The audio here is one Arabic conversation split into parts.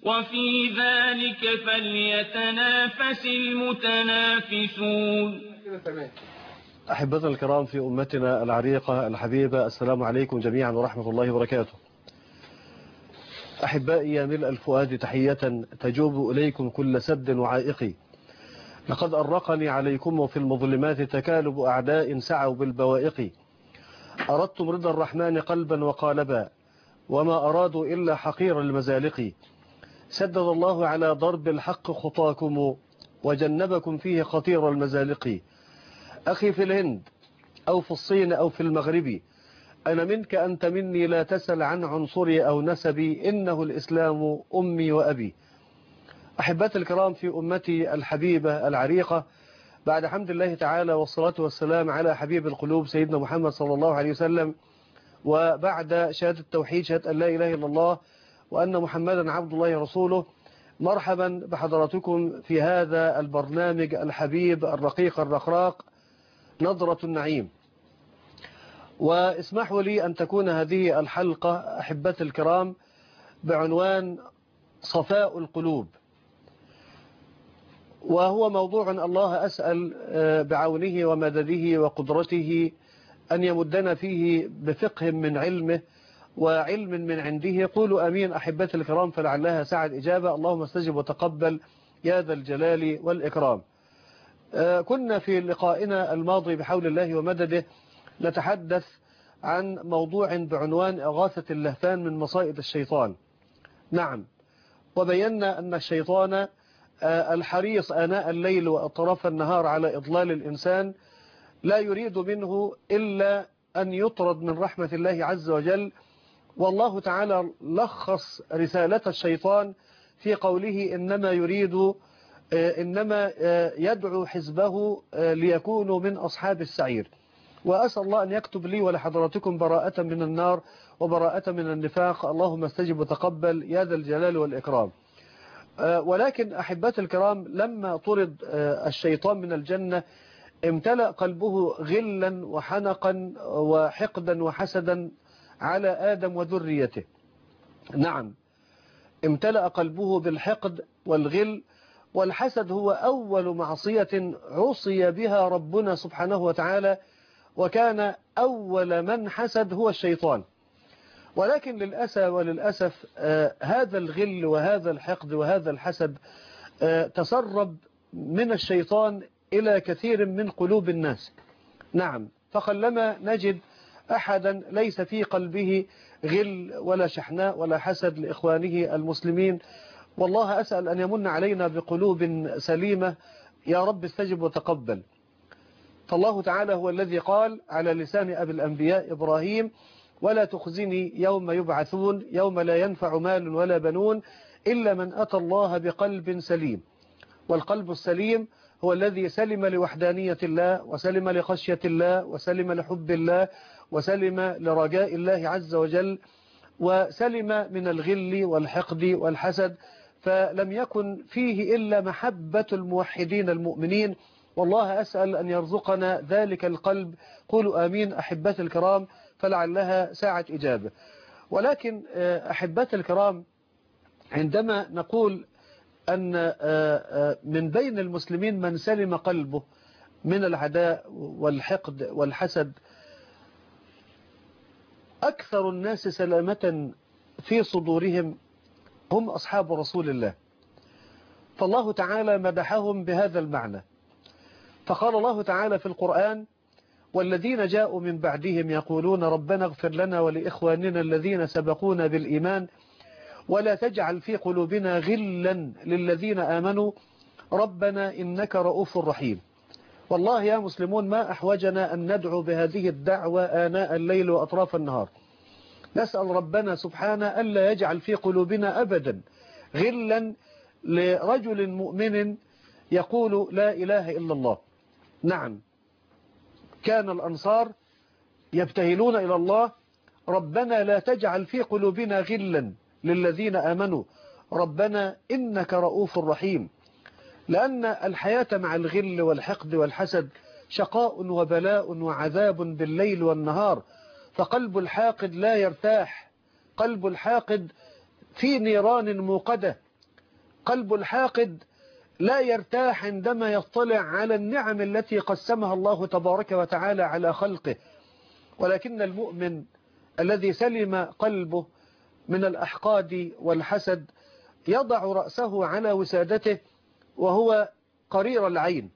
وفي ذلك فليتنافس المتنافسون. أحبتنا الكرام في أمتنا العريقة الحبيبة، السلام عليكم جميعا ورحمة الله وبركاته. أحبائي يا ملء الفؤاد تحية تجوب إليكم كل سد وعائق. لقد أرقني عليكم في المظلمات تكالب أعداء سعوا بالبوائق. أردتم رضا الرحمن قلبا وقالبا، وما أرادوا إلا حقير المزالق. سدد الله على ضرب الحق خطاكم، وجنبكم فيه خطير المزالق. أخي في الهند أو في الصين أو في المغرب، أنا منك أنت مني، لا تسل عن عنصري أو نسبي، إنه الإسلام أمي وأبي. أحبتي الكرام في أمتي الحبيبة العريقة، بعد حمد الله تعالى والصلاة والسلام على حبيب القلوب سيدنا محمد صلى الله عليه وسلم، وبعد شهادة التوحيد، شهادة أن لا إله إلا الله وأن محمدا عبد الله ورسوله، مرحبا بحضراتكم في هذا البرنامج الحبيب الرقيق الرقراق نظرة النعيم. واسمحوا لي أن تكون هذه الحلقة أحبتي الكرام بعنوان صفاء القلوب، وهو موضوع الله أسأل بعونه ومدده وقدرته أن يمدنا فيه بفقه من علمه وعلم من عنده. قولوا أمين أحبتي الكرام فلعلها ساعة إجابة. اللهم استجب وتقبل يا ذا الجلال والإكرام. كنا في لقائنا الماضي بحول الله ومدده نتحدث عن موضوع بعنوان إغاثة اللهفان من مصائد الشيطان. نعم، وبينا أن الشيطان الحريص آناء الليل وأطراف النهار على إضلال الإنسان لا يريد منه إلا أن يطرد من رحمة الله عز وجل. والله تعالى لخص رسالة الشيطان في قوله إنما يدعو حزبه ليكونوا من أصحاب السعير. وأسأل الله أن يكتب لي ولحضراتكم براءة من النار وبراءة من النفاق. اللهم استجب وتقبل يا ذا الجلال والإكرام. ولكن أحبتي الكرام، لما طرد الشيطان من الجنة امتلأ قلبه غلا وحنقا وحقدا وحسدا على آدم وذريته. نعم، امتلأ قلبه بالحقد والغل والحسد. هو أول معصية عصي بها ربنا سبحانه وتعالى، وكان أول من حسد هو الشيطان. ولكن وللأسف هذا الغل وهذا الحقد وهذا الحسد تسرب من الشيطان إلى كثير من قلوب الناس. نعم، فقلما نجد أحدا ليس في قلبه غل ولا شحناء ولا حسد لإخوانه المسلمين. والله أسأل أن يمن علينا بقلوب سليمة يا رب استجب وتقبل. فالله تعالى هو الذي قال على لسان أبي الأنبياء إبراهيم: ولا تخزني يوم يبعثون يوم لا ينفع مال ولا بنون إلا من أتى الله بقلب سليم. والقلب السليم هو الذي سلم لوحدانية الله، وسلم لخشية الله، وسلم لحب الله، وسلم لرجاء الله عز وجل، وسلم من الغل والحقد والحسد، فلم يكن فيه إلا محبة الموحدين المؤمنين. والله أسأل أن يرزقنا ذلك القلب. قولوا آمين أحبتي الكرام فلعلها ساعة إجابة. ولكن أحبتي الكرام، عندما نقول أن من بين المسلمين من سلم قلبه من العداء والحقد والحسد، أكثر الناس سلامة في صدورهم هم أصحاب رسول الله. فالله تعالى مدحهم بهذا المعنى، فقال الله تعالى في القرآن: والذين جاءوا من بعدهم يقولون ربنا اغفر لنا ولإخواننا الذين سبقونا بالإيمان ولا تجعل في قلوبنا غلا للذين آمنوا ربنا إنك رؤوف رحيم. والله يا مسلمون ما أحوجنا أن ندعو بهذه الدعوة آناء الليل وأطراف النهار. نسأل ربنا سبحانه ألا يجعل في قلوبنا أبدا غلا لرجل مؤمن يقول لا إله إلا الله. نعم، كان الأنصار يبتهلون إلى الله: ربنا لا تجعل في قلوبنا غلا للذين آمنوا ربنا إنك رؤوف رحيم. لأن الحياة مع الغل والحقد والحسد شقاء وبلاء وعذاب بالليل والنهار. فقلب الحاقد لا يرتاح، قلب الحاقد في نيران موقدة، قلب الحاقد لا يرتاح عندما يطلع على النعم التي قسمها الله تبارك وتعالى على خلقه، ولكن المؤمن الذي سلم قلبه من الأحقاد والحسد يضع رأسه على وسادته وهو قرير العين،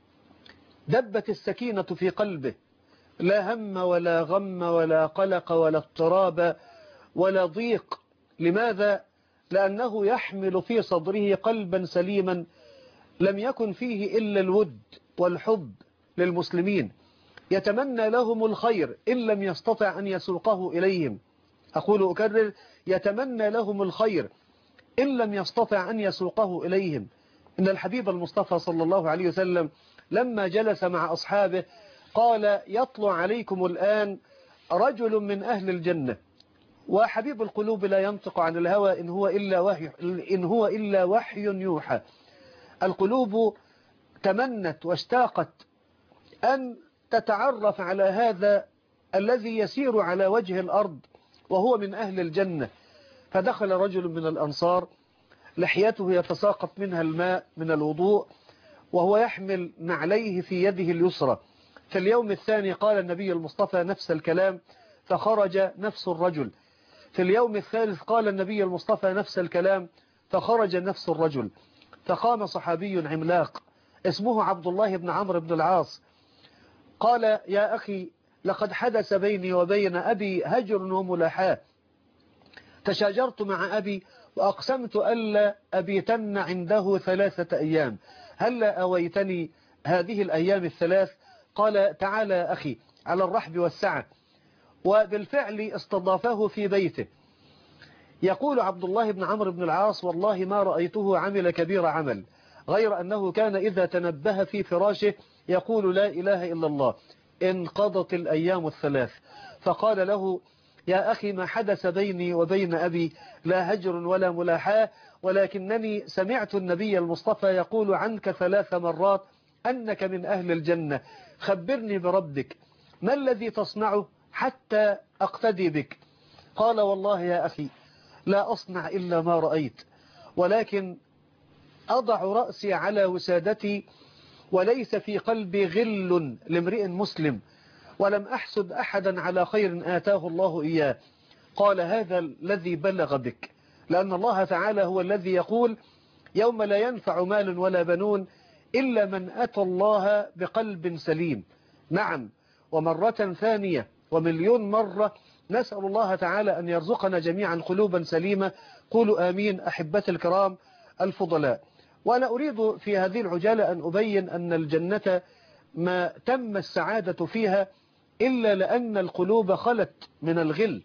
دبت السكينة في قلبه، لا هم ولا غم ولا قلق ولا اضطراب ولا ضيق. لماذا؟ لأنه يحمل في صدره قلبا سليما لم يكن فيه إلا الود والحب للمسلمين، يتمنى لهم الخير إن لم يستطع أن يسوقه إليهم. أقول أكرر، يتمنى لهم الخير إن لم يستطع أن يسوقه إليهم. إن الحبيب المصطفى صلى الله عليه وسلم لما جلس مع أصحابه قال: يطلع عليكم الآن رجل من أهل الجنة. وحبيب القلوب لا ينطق عن الهوى إن هو إلا وحي يوحى. القلوب تمنت واشتاقت أن تتعرف على هذا الذي يسير على وجه الأرض وهو من أهل الجنة. فدخل رجل من الأنصار لحيته يتساقط منها الماء من الوضوء وهو يحمل نعليه في يده اليسرى. في اليوم الثاني قال النبي المصطفى نفس الكلام فخرج نفس الرجل. في اليوم الثالث قال النبي المصطفى نفس الكلام فخرج نفس الرجل. فقام صحابي عملاق اسمه عبد الله بن عمرو بن العاص قال: يا أخي، لقد حدث بيني وبين أبي هجر وملاحاة، تشاجرت مع أبي وأقسمت ألا أبيتن عنده 3 أيام، هلا أويتني هذه الأيام الثلاث؟ قال: تعالى يا أخي على الرحب والسعة. وبالفعل استضافه في بيته. يقول عبد الله بن عمرو بن العاص: والله ما رأيته عمل كبير عمل، غير أنه كان إذا تنبه في فراشه يقول: لا إله إلا الله. انقضت الأيام الثلاث. فقال له: يا أخي، ما حدث بيني وبين أبي لا هجر ولا ملاحاة، ولكنني سمعت النبي المصطفى يقول عنك 3 مرات أنك من أهل الجنة، خبرني بربك، ما الذي تصنعه حتى أقتدي بك؟ قال: والله يا أخي، لا أصنع إلا ما رأيت، ولكن أضع رأسي على وسادتي وليس في قلبي غل لامرئ مسلم، ولم أحسد أحدا على خير آتاه الله إياه. قال: هذا الذي بلغ بك، لأن الله تعالى هو الذي يقول: يوم لا ينفع مال ولا بنون إلا من أتى الله بقلب سليم. نعم، ومرة ثانية ومليون مرة نسأل الله تعالى أن يرزقنا جميعا قلوبا سليمة. قولوا آمين أحبتي الكرام الفضلاء. وأنا أريد في هذه العجالة أن أبين أن الجنة ما تم السعادة فيها إلا لأن القلوب خلت من الغل.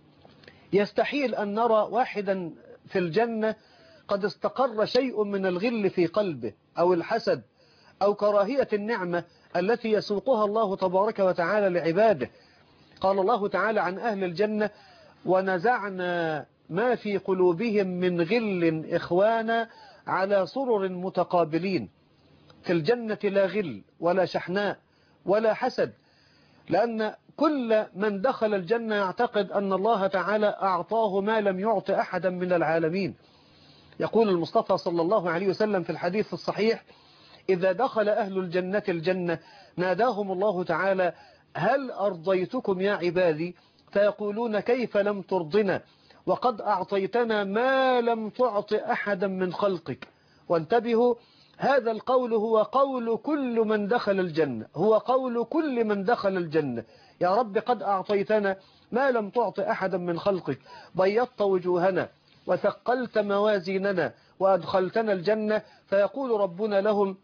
يستحيل أن نرى واحدا في الجنة قد استقر شيء من الغل في قلبه أو الحسد أو كراهية النعمة التي يسوقها الله تبارك وتعالى لعباده. قال الله تعالى عن أهل الجنة: ونزعنا ما في قلوبهم من غل إخوانا على سرر متقابلين. في الجنة لا غل ولا شحناء ولا حسد، لأن كل من دخل الجنة يعتقد أن الله تعالى أعطاه ما لم يعط أحدا من العالمين. يقول المصطفى صلى الله عليه وسلم في الحديث الصحيح: إذا دخل أهل الجنة الجنة ناداهم الله تعالى: هل أرضيتكم يا عبادي؟ فيقولون: كيف لم ترضنا وقد أعطيتنا ما لم تعط أحدا من خلقك. وانتبهوا، هذا القول هو قول كل من دخل الجنة، هو قول كل من دخل الجنة: يا رب قد أعطيتنا ما لم تعط أحدا من خلقك، بيضت وجوهنا وثقلت موازيننا وأدخلتنا الجنة. فيقول ربنا لهم: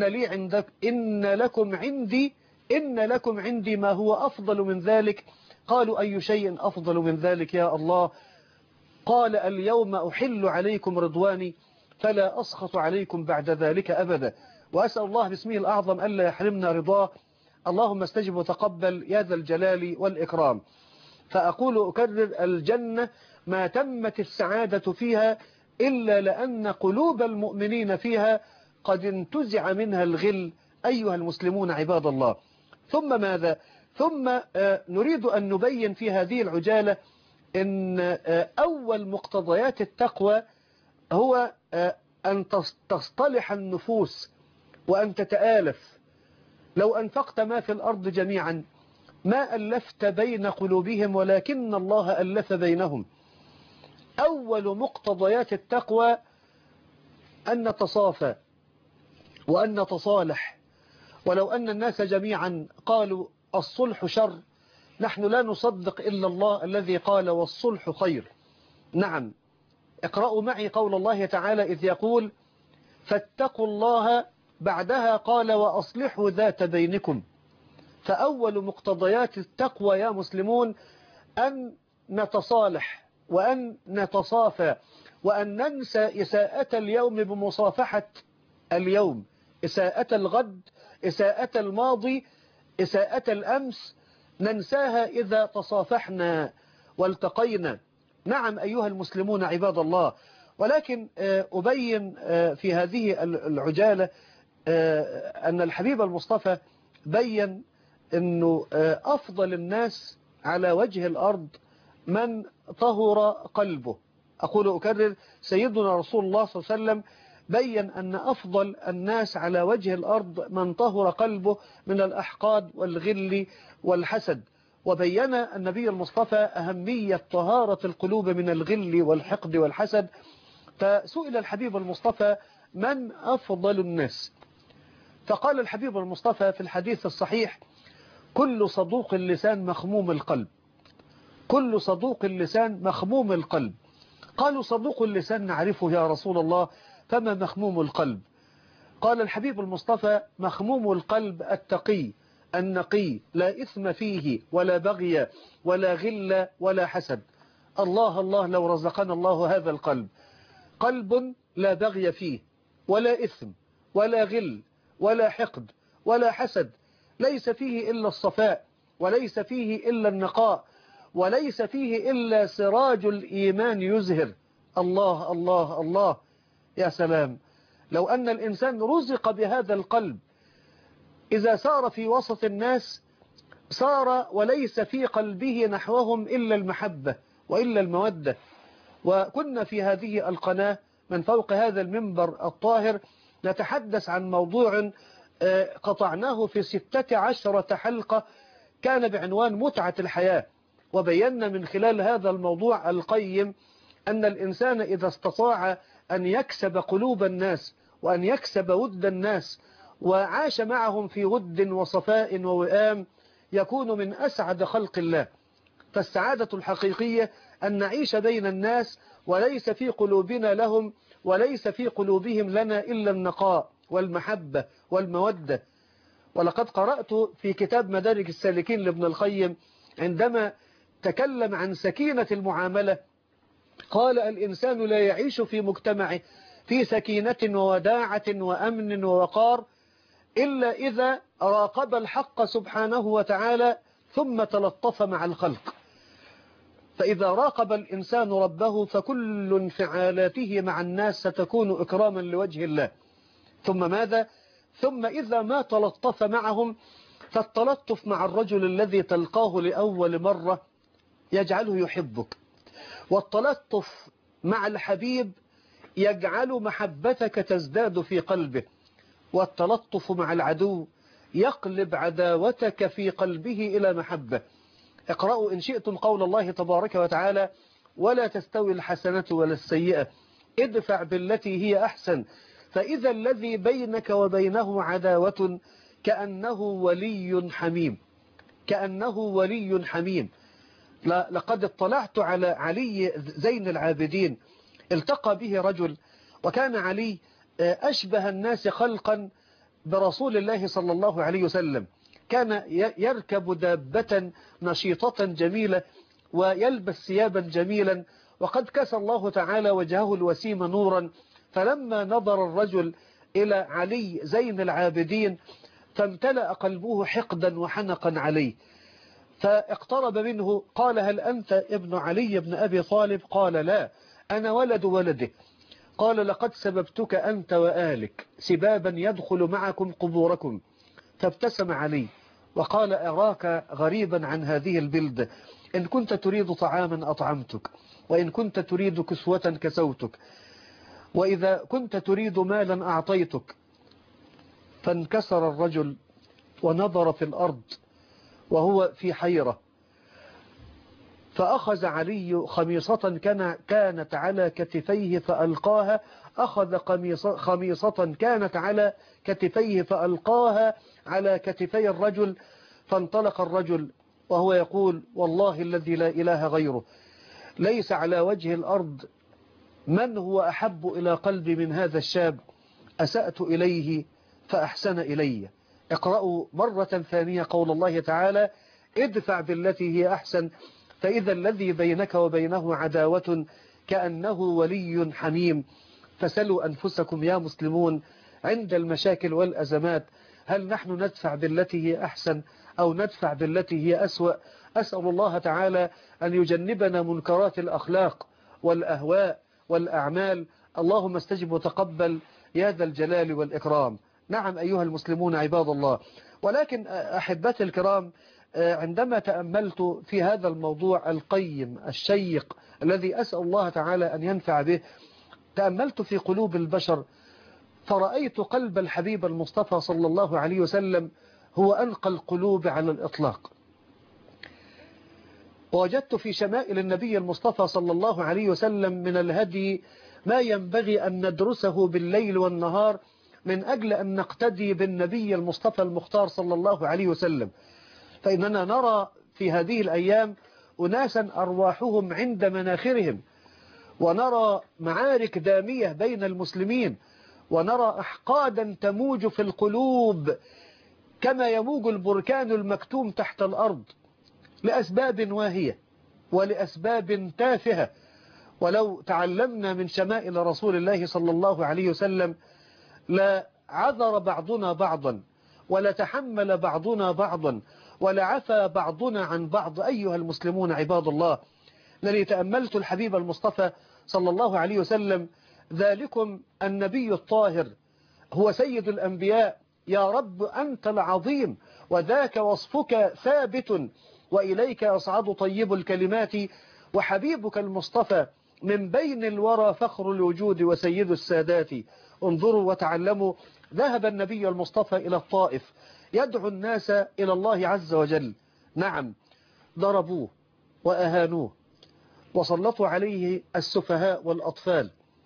إن لكم عندي ما هو أفضل من ذلك. قالوا: أي شيء أفضل من ذلك يا الله؟ قال: اليوم أحل عليكم رضواني فلا أسخط عليكم بعد ذلك أبدا. وأسأل الله باسمه الأعظم ألا يحرمنا رضاه. اللهم استجب وتقبل يا ذا الجلال والإكرام. فأقول أكرر: الجنة ما تمت السعادة فيها إلا لأن قلوب المؤمنين فيها قد انتزع منها الغل. أيها المسلمون عباد الله، ثم ماذا؟ ثم نريد أن نبين في هذه العجالة أن أول مقتضيات التقوى هو أن تصطلح النفوس وأن تتآلف. لو أنفقت ما في الأرض جميعا ما ألفت بين قلوبهم ولكن الله ألف بينهم. أول مقتضيات التقوى أن نتصافى وأن نتصالح. ولو أن الناس جميعا قالوا الصلح شر، نحن لا نصدق إلا الله الذي قال والصلح خير. نعم، اقرأوا معي قول الله تعالى إذ يقول فاتقوا الله، بعدها قال وأصلحوا ذات بينكم. فأول مقتضيات التقوى يا مسلمون أن نتصالح وأن نتصافى وأن ننسى إساءة اليوم بمصافحة اليوم، إساءة الغد، إساءة الماضي، إساءة الأمس ننساها إذا تصافحنا والتقينا. نعم أيها المسلمون عباد الله، ولكن أبين في هذه العجالة أن الحبيب المصطفى بين أنه أفضل الناس على وجه الأرض من طهر قلبه. أقول أكرر، سيدنا رسول الله صلى الله عليه وسلم بين أن أفضل الناس على وجه الأرض من طهر قلبه من الأحقاد والغل والحسد. وبين النبي المصطفى أهمية طهارة القلوب من الغل والحقد والحسد. فسئل الحبيب المصطفى من أفضل الناس؟ فقال الحبيب المصطفى في الحديث الصحيح كل صدوق اللسان مخموم القلب. كل صدوق اللسان مخموم القلب. قالوا صدوق اللسان نعرفه يا رسول الله، فما مخموم القلب؟ قال الحبيب المصطفى مخموم القلب التقي النقي، لا إثم فيه ولا بغي ولا غل ولا حسد. الله الله لو رزقنا الله هذا القلب، قلب لا بغي فيه ولا إثم ولا غل ولا حقد ولا حسد، ليس فيه إلا الصفاء وليس فيه إلا النقاء وليس فيه إلا سراج الإيمان يزهر. الله الله الله، يا سلام لو أن الإنسان رزق بهذا القلب، إذا سار في وسط الناس سار وليس في قلبه نحوهم إلا المحبة وإلا المودة. وكنا في هذه القناة من فوق هذا المنبر الطاهر نتحدث عن موضوع قطعناه في 16 حلقة كان بعنوان متعة الحياة. وبينا من خلال هذا الموضوع القيم أن الإنسان إذا استطاع أن يكسب قلوب الناس وأن يكسب ود الناس وعاش معهم في ود وصفاء ووئام يكون من أسعد خلق الله. فالسعادة الحقيقية أن نعيش بين الناس وليس في قلوبنا لهم وليس في قلوبهم لنا إلا النقاء والمحبة والمودة. ولقد قرأت في كتاب مدارج السالكين لابن القيم عندما تكلم عن سكينة المعاملة قال الإنسان لا يعيش في مجتمعه في سكينة ووداعة وأمن ووقار إلا إذا راقب الحق سبحانه وتعالى ثم تلطف مع الخلق. فإذا راقب الإنسان ربه فكل انفعالاته مع الناس ستكون إكراما لوجه الله. ثم ماذا؟ ثم إذا ما تلطف معهم فالتلطف مع الرجل الذي تلقاه لأول مرة يجعله يحبك، والتلطف مع الحبيب يجعل محبتك تزداد في قلبه، والتلطف مع العدو يقلب عداوتك في قلبه إلى محبة. اقرأوا إن شئتم قول الله تبارك وتعالى ولا تستوي الحسنة ولا السيئة ادفع بالتي هي أحسن فإذا الذي بينك وبينه عداوة كأنه ولي حميم. كأنه ولي حميم. لقد اطلعت على علي زين العابدين، التقى به رجل وكان علي أشبه الناس خلقا برسول الله صلى الله عليه وسلم. كان يركب دابة نشيطة جميلة ويلبس ثيابا جميلا وقد كسى الله تعالى وجهه الوسيم نورا. فلما نظر الرجل إلى علي زين العابدين فامتلأ قلبه حقدا وحنقا عليه، فاقترب منه قال هل أنت ابن علي بن أبي طالب؟ قال لا أنا ولد ولده. قال لقد سببتك أنت وآلك سبابا يدخل معكم قبوركم. فابتسم علي وقال أراك غريبا عن هذه البلدة، إن كنت تريد طعاما أطعمتك وإن كنت تريد كسوة كسوتك. وإذا كنت تريد مالا أعطيتك. فانكسر الرجل ونظر في الأرض وهو في حيرة، فأخذ علي خميصة كانت على كتفيه فألقاها، أخذ خميصة كانت على كتفيه فألقاها على كتفي الرجل، فانطلق الرجل وهو يقول: والله الذي لا إله غيره، ليس على وجه الأرض من هو أحب إلى قلبي من هذا الشاب، أسأت إليه فأحسن إلي. اقرأوا مرة ثانية قول الله تعالى: ادفع بالتي هي أحسن فإذا الذي بينك وبينه عداوة كأنه ولي حميم. فسلوا أنفسكم يا مسلمون عند المشاكل والأزمات، هل نحن ندفع بالتي هي أحسن أو ندفع بالتي هي أسوأ؟ أسأل الله تعالى أن يجنبنا منكرات الأخلاق والأهواء والأعمال. اللهم استجب وتقبل يا ذا الجلال والإكرام. نعم أيها المسلمون عباد الله، ولكن أحبتي الكرام، عندما تأملت في هذا الموضوع القيم الشيق الذي أسأل الله تعالى أن ينفع به، تأملت في قلوب البشر فرأيت قلب الحبيب المصطفى صلى الله عليه وسلم هو أنقى القلوب على الإطلاق. ووجدت في شمائل النبي المصطفى صلى الله عليه وسلم من الهدي ما ينبغي أن ندرسه بالليل والنهار من أجل أن نقتدي بالنبي المصطفى المختار صلى الله عليه وسلم. فإننا نرى في هذه الأيام أناسا أرواحهم عند مناخرهم، ونرى معارك دامية بين المسلمين، ونرى أحقادا تموج في القلوب كما يموج البركان المكتوم تحت الأرض، لأسباب واهية ولأسباب تافهة. ولو تعلمنا من شمائل رسول الله صلى الله عليه وسلم لا عذر بعضنا بعضا، ولا تحمل بعضنا بعضا، ولا عفى بعضنا عن بعض. أيها المسلمون عباد الله، الذي تأملت الحبيب المصطفى صلى الله عليه وسلم، ذلكم النبي الطاهر هو سيد الأنبياء، يا رب أنت العظيم وذاك وصفك ثابت، وإليك يصعد طيب الكلمات، وحبيبك المصطفى من بين الورى فخر الوجود وسيد السادات. انظروا وتعلموا، ذهب النبي المصطفى إلى الطائف يدعو الناس إلى الله عز وجل. نعم، ضربوه وأهانوه وسلطوا عليه السفهاء والأطفال،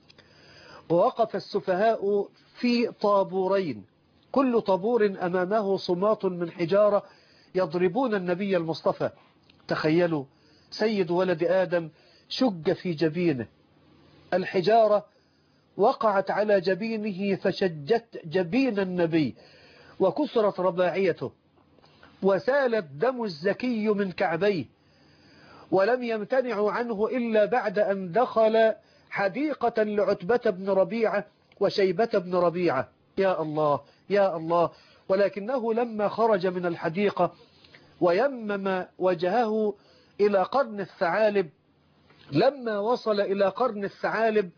ووقف السفهاء في طابورين، كل طابور أمامه صمات من حجارة يضربون النبي المصطفى. تخيلوا، سيد ولد آدم شج في جبينه، الحجارة وقعت على جبينه فشجت جبين النبي، وكسرت رباعيته، وسال الدم الزكي من كعبيه، ولم يمتنعوا عنه إلا بعد أن دخل حديقة لعتبة بن ربيعة وشيبة بن ربيعة. يا الله يا الله. ولكنه لما خرج من الحديقة ويمم وجهه إلى قرن الثعالب، لما وصل إلى قرن الثعالب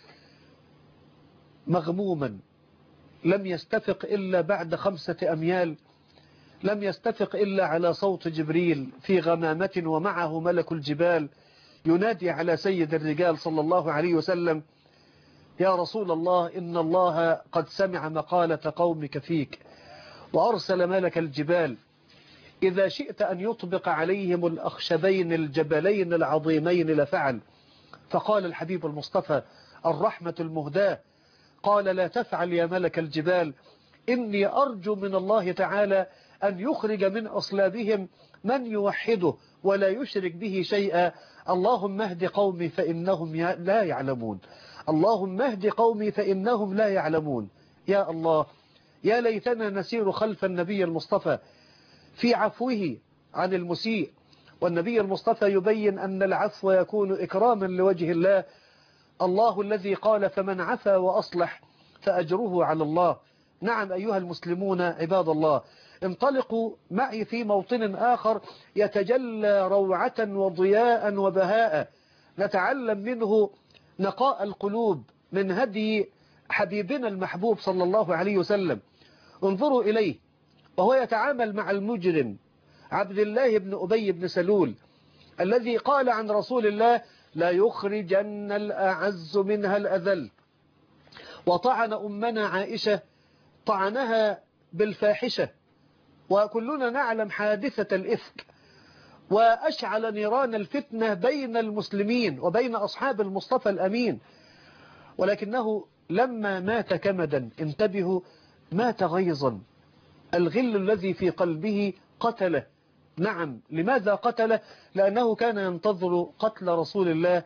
مغموما، لم يستفق إلا بعد 5 أميال، لم يستفق إلا على صوت جبريل في غمامة ومعه ملك الجبال ينادي على سيد الرجال صلى الله عليه وسلم: يا رسول الله، إن الله قد سمع مقالة قومك فيك وأرسل ملك الجبال، إذا شئت أن يطبق عليهم الأخشبين الجبلين العظيمين لفعل. فقال الحبيب المصطفى الرحمة المهداة، قال: لا تفعل يا ملك الجبال، إني أرجو من الله تعالى أن يخرج من أصلابهم من يوحده ولا يشرك به شيئا. اللهم اهد قومي فإنهم لا يعلمون، اللهم اهد قومي فإنهم لا يعلمون. يا الله، يا ليتنا نسير خلف النبي المصطفى في عفوه عن المسيء. والنبي المصطفى يبين أن العفو يكون إكراما لوجه الله، الله الذي قال: فمن عفا وأصلح فأجره على الله. نعم أيها المسلمون عباد الله، انطلقوا معي في موطن آخر يتجلى روعة وضياء وبهاء، نتعلم منه نقاء القلوب من هدي حبيبنا المحبوب صلى الله عليه وسلم. انظروا إليه وهو يتعامل مع المجرم عبد الله بن أبي بن سلول، الذي قال عن رسول الله: لا يخرجن الأعز منها الأذل. وطعن أمنا عائشة طعنها بالفاحشة، وكلنا نعلم حادثة الإفك، وأشعل نيران الفتنة بين المسلمين وبين أصحاب المصطفى الأمين. ولكنه لما مات كمدا، انتبهوا، مات غيظا، الغل الذي في قلبه قتله. نعم، لماذا قتله؟ لأنه كان ينتظر قتل رسول الله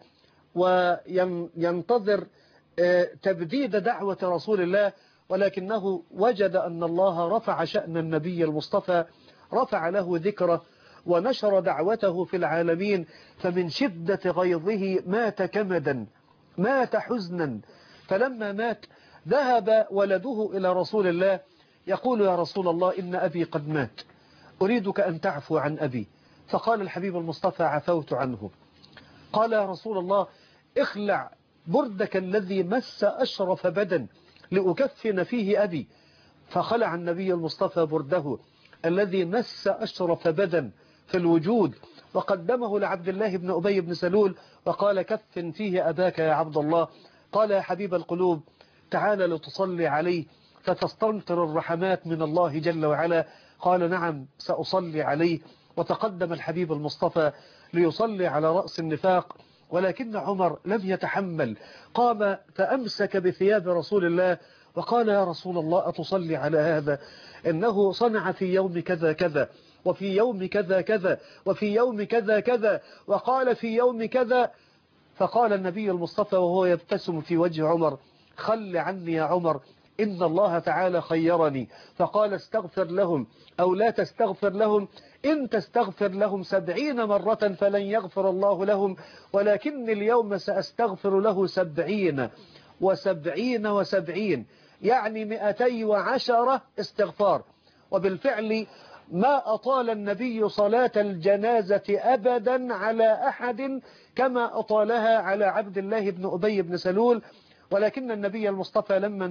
وينتظر تبديد دعوة رسول الله، ولكنه وجد أن الله رفع شأن النبي المصطفى، رفع له ذكره ونشر دعوته في العالمين، فمن شدة غيظه مات كمدا، مات حزنا. فلما مات ذهب ولده إلى رسول الله يقول: يا رسول الله، إن أبي قد مات، أريدك أن تعفو عن أبي. فقال الحبيب المصطفى: عفوت عنه. قال: يا رسول الله، اخلع بردك الذي مس أشرف بدن لأكفن فيه أبي. فخلع النبي المصطفى برده الذي مس أشرف بدن في الوجود، وقدمه لعبد الله بن أبي بن سلول وقال: كفن فيه أباك يا عبد الله. قال: يا حبيب القلوب، تعال لتصلي عليه فتستمطر الرحمات من الله جل وعلا. قال: نعم، سأصلي عليه. وتقدم الحبيب المصطفى ليصلي على رأس النفاق، ولكن عمر لم يتحمل، قام فأمسك بثياب رسول الله وقال: يا رسول الله، أتصلي على هذا؟ إنه صنع في يوم كذا كذا، وفي يوم كذا كذا، وفي يوم كذا كذا، وقال في يوم كذا. فقال النبي المصطفى وهو يبتسم في وجه عمر: خل عني يا عمر، إن الله تعالى خيرني فقال: استغفر لهم أو لا تستغفر لهم، إن تستغفر لهم 70 مرة فلن يغفر الله لهم، ولكن اليوم سأستغفر له 70 و70 و70، يعني 210 استغفار. وبالفعل ما أطال النبي صلاة الجنازة أبدا على أحد كما أطالها على عبد الله بن أبي بن سلول. ولكن النبي المصطفى لما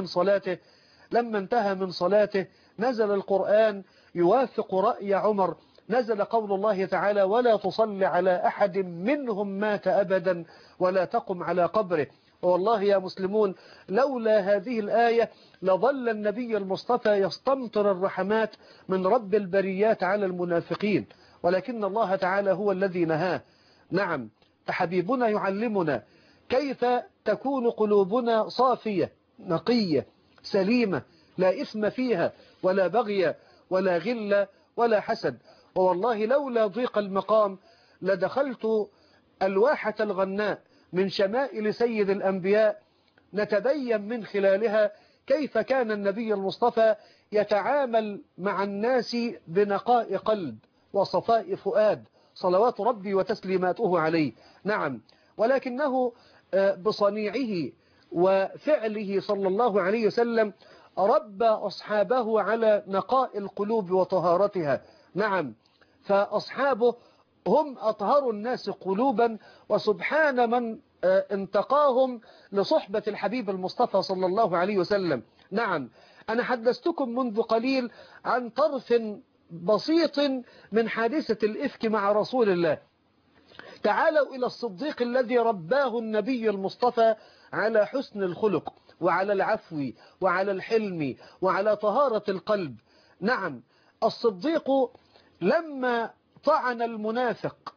انتهى من صلاته نزل القرآن يوافق رأي عمر، نزل قول الله تعالى: ولا تصل على أحد منهم مات أبدا ولا تقم على قبره. والله يا مسلمون، لولا هذه الآية لظل النبي المصطفى يستمطر الرحمات من رب البريات على المنافقين، ولكن الله تعالى هو الذي نهاه. نعم، فحبيبنا يعلمنا كيف تكون قلوبنا صافية نقية سليمة، لا إثم فيها ولا بغي ولا غل ولا حسد. ووالله لولا ضيق المقام لدخلت الواحة الغناء من شمائل سيد الأنبياء نتبين من خلالها كيف كان النبي المصطفى يتعامل مع الناس بنقاء قلب وصفاء فؤاد، صلوات ربي وتسليماته عليه. نعم، ولكنه بصنيعه وفعله صلى الله عليه وسلم ربى أصحابه على نقاء القلوب وطهارتها. نعم، فأصحابه هم أطهر الناس قلوبا، وسبحان من انتقاهم لصحبة الحبيب المصطفى صلى الله عليه وسلم. نعم، أنا حدثتكم منذ قليل عن طرف بسيط من حادثة الإفك مع رسول الله. تعالوا إلى الصديق الذي رباه النبي المصطفى على حسن الخلق وعلى العفو وعلى الحلم وعلى طهارة القلب. نعم، الصديق لما طعن المنافق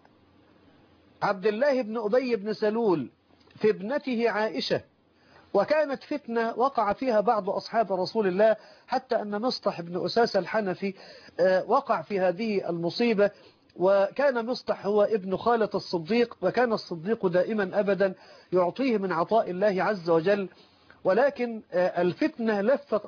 عبد الله بن أبي بن سلول في ابنته عائشة، وكانت فتنة وقع فيها بعض أصحاب رسول الله، حتى أن مصطح بن أساسة الحنفي وقع في هذه المصيبة، وكان مصطح هو ابن خالة الصديق، وكان الصديق دائما أبدا يعطيه من عطاء الله عز وجل. ولكن الفتنة لفت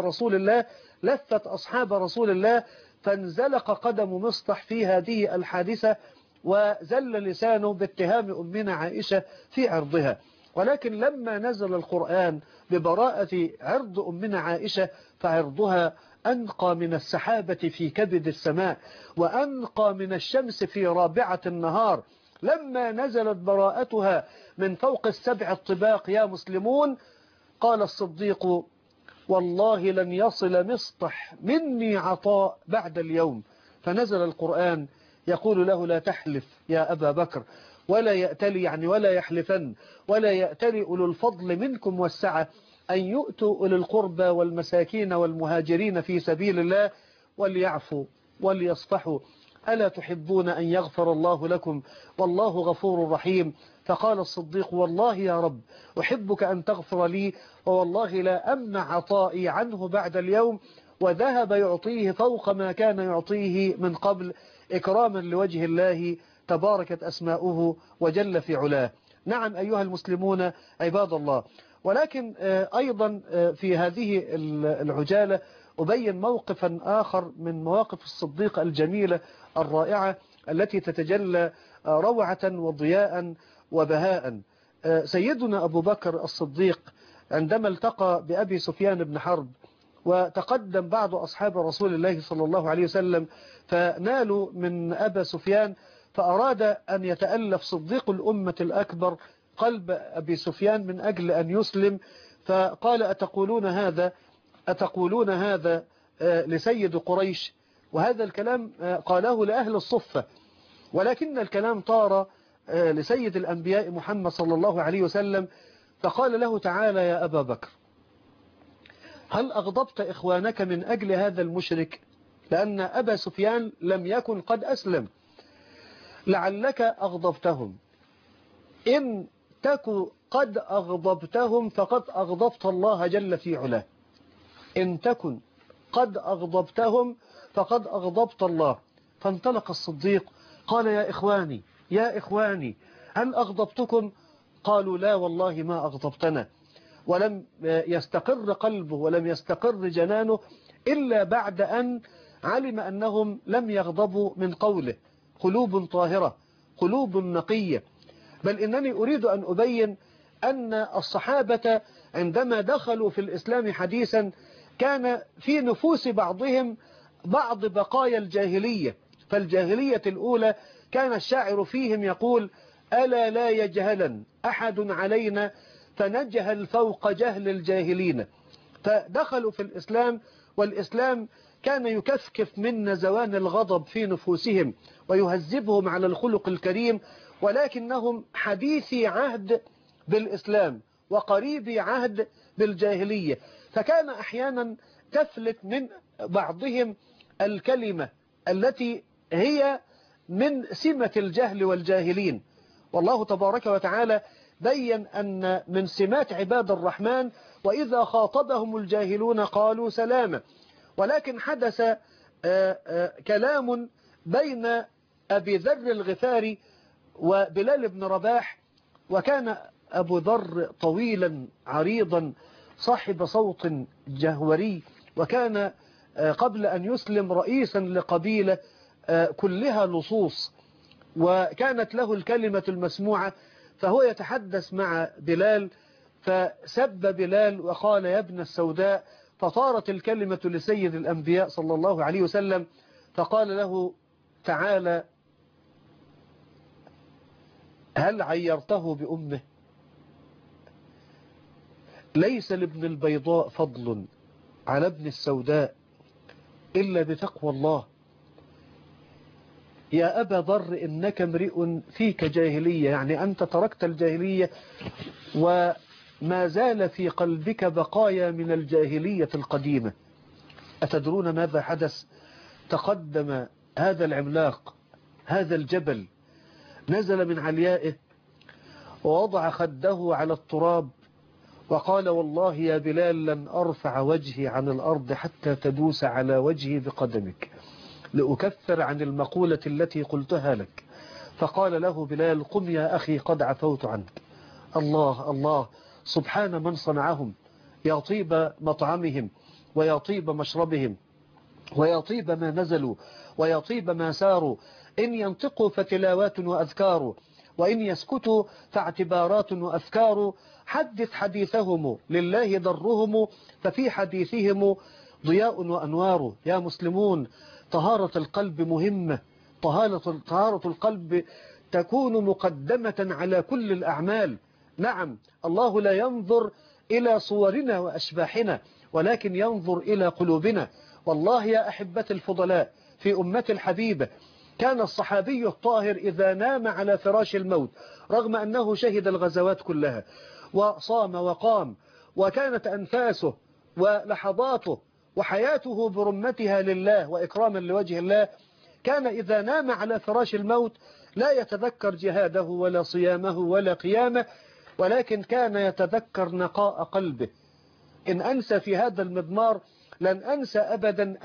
أصحاب رسول الله فانزلق قدم مصطح في هذه الحادثة، وزل لسانه باتهام أمنا عائشة في عرضها. ولكن لما نزل القرآن ببراءة عرض أمنا عائشة فعرضها أنقى من السحابة في كبد السماء، وأنقى من الشمس في رابعة النهار. لما نزلت براءتها من فوق 7 الطباق يا مسلمون، قال الصديق: والله لن يصل مصطح مني عطاء بعد اليوم. فنزل القرآن يقول له: لا تحلف يا أبا بكر، ولا يأتلي يعني ولا يحلفن ولا يأتلي أولو الفضل منكم والسعة أن يؤتوا أولي القربى والمساكين والمهاجرين في سبيل الله وليعفوا وليصفحوا ألا تحبون أن يغفر الله لكم والله غفور رحيم. فقال الصديق والله يا رب أحبك أن تغفر لي ووالله لا أمنع عطائي عنه بعد اليوم. وذهب يعطيه فوق ما كان يعطيه من قبل إكراما لوجه الله تباركت أسماؤه وجل في علاه. نعم أيها المسلمون عباد الله. ولكن أيضا في هذه العجالة أبين موقفا آخر من مواقف الصديق الجميلة الرائعة التي تتجلى روعة وضياء وبهاء. سيدنا أبو بكر الصديق عندما التقى بأبي سفيان بن حرب وتقدم بعض أصحاب رسول الله صلى الله عليه وسلم فنالوا من أبا سفيان، فأراد أن يتألف صديق الأمة الأكبر قلب أبي سفيان من أجل أن يسلم، فقال أتقولون هذا لسيد قريش؟ وهذا الكلام قاله لأهل الصفة، ولكن الكلام طار لسيد الأنبياء محمد صلى الله عليه وسلم، فقال له تعالى يا أبا بكر هل أغضبت إخوانك من أجل هذا المشرك؟ لأن أبا سفيان لم يكن قد أسلم، لعلك أغضبتهم، إن تكن قد أغضبتهم فقد أغضبت الله جل في علاه، إن تكن قد أغضبتهم فقد أغضبت الله. فانطلق الصديق قال يا إخواني هل أغضبتكم؟ قالوا لا والله ما أغضبتنا. ولم يستقر قلبه ولم يستقر جنانه إلا بعد أن علم أنهم لم يغضبوا من قوله، قلوب طاهرة قلوب نقية. بل إنني أريد أن أبين أن الصحابة عندما دخلوا في الإسلام حديثا كان في نفوس بعضهم بعض بقايا الجاهلية. فالجاهلية الأولى كان الشاعر فيهم يقول ألا لا يجهلا أحد علينا فنجهل فوق جهل الجاهلين. فدخلوا في الإسلام والإسلام كان يكفكف من نزوان الغضب في نفوسهم ويهذبهم على الخلق الكريم، ولكنهم حديثي عهد بالإسلام وقريبي عهد بالجاهلية. فكان أحيانا تفلت من بعضهم الكلمة التي هي من سمة الجهل والجاهلين. والله تبارك وتعالى بين أن من سمات عباد الرحمن وإذا خاطبهم الجاهلون قالوا سلاما. ولكن حدث كلام بين أبي ذر الغفاري وبلال بن رباح، وكان أبو ذر طويلا عريضا صاحب صوت جهوري، وكان قبل أن يسلم رئيسا لقبيلة كلها لصوص، وكانت له الكلمة المسموعة، فهو يتحدث مع بلال فسب بلال وقال يا ابن السوداء، فطارت الكلمة لسيد الأنبياء صلى الله عليه وسلم، فقال له تعالى هل عيرته بأمه؟ ليس لابن البيضاء فضل على ابن السوداء إلا بتقوى الله. يا أبا ذر إنك امرئ فيك جاهلية، يعني أنت تركت الجاهلية وما زال في قلبك بقايا من الجاهلية القديمة. أتدرون ماذا حدث؟ تقدم هذا العملاق هذا الجبل، نزل من عليائه ووضع خده على التراب وقال والله يا بلال لن أرفع وجهي عن الأرض حتى تدوس على وجهي بقدمك لأكفر عن المقولة التي قلتها لك. فقال له بلال قم يا أخي قد عفوت عنك. الله الله، سبحان من صنعهم، يا طيب مطعمهم ويا طيب مشربهم ويا طيب ما نزلوا ويا طيب ما ساروا، إن ينطقوا فتلاوات وأذكار وإن يسكتوا فاعتبارات وأفكار، حدث حديثهم لله ضرهم ففي حديثهم ضياء وأنوار. يا مسلمون طهارة القلب مهمة، طهارة القلب تكون مقدمة على كل الأعمال. نعم الله لا ينظر إلى صورنا وأشباحنا ولكن ينظر إلى قلوبنا. والله يا أحبة الفضلاء في أمة الحبيبة كان الصحابي الطاهر إذا نام على فراش الموت رغم أنه شهد الغزوات كلها وصام وقام وكانت أنفاسه ولحظاته وحياته برمتها لله وإكراما لوجه الله، كان إذا نام على فراش الموت لا يتذكر جهاده ولا صيامه ولا قيامه، ولكن كان يتذكر نقاء قلبه. إن أنسى في هذا المضمار لن أنسى أبدا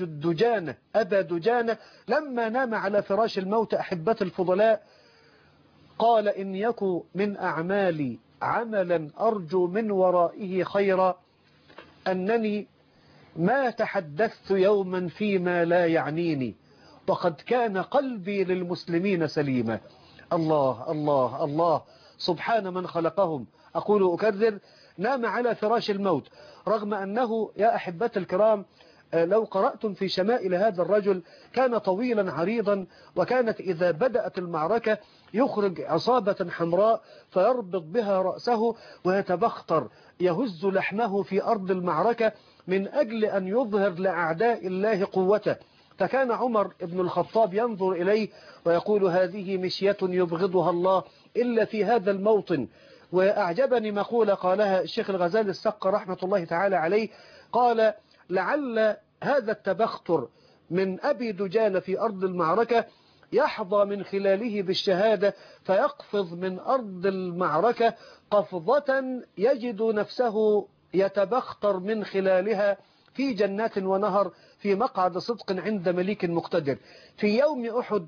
أبا دجانة لما نام على فراش الموت أحبة الفضلاء قال: إن يكو من أعمالي عملا أرجو من ورائه خيرا أنني ما تحدثت يوما فيما لا يعنيني وقد كان قلبي للمسلمين سليما. الله الله الله، سبحان من خلقهم. أقول أكرر، نام على فراش الموت رغم أنه يا أحبة الكرام لو قرأتم في شمائل هذا الرجل كان طويلا عريضا، وكانت إذا بدأت المعركة يخرج عصابة حمراء فيربط بها رأسه ويتبختر يهز لحمه في أرض المعركة من أجل أن يظهر لأعداء الله قوته. فكان عمر بن الخطاب ينظر إليه ويقول: هذه مشية يبغضها الله إلا في هذا الموطن. وأعجبني مقولة قالها الشيخ الغزالي السقا رحمة الله تعالى عليه، قال: لعل هذا التبختر من أبي دجانة في أرض المعركة يحظى من خلاله بالشهادة فيقفز من أرض المعركة قفضة يجد نفسه يتبختر من خلالها في جنات ونهر في مقعد صدق عند مليك مقتدر. في يوم أحد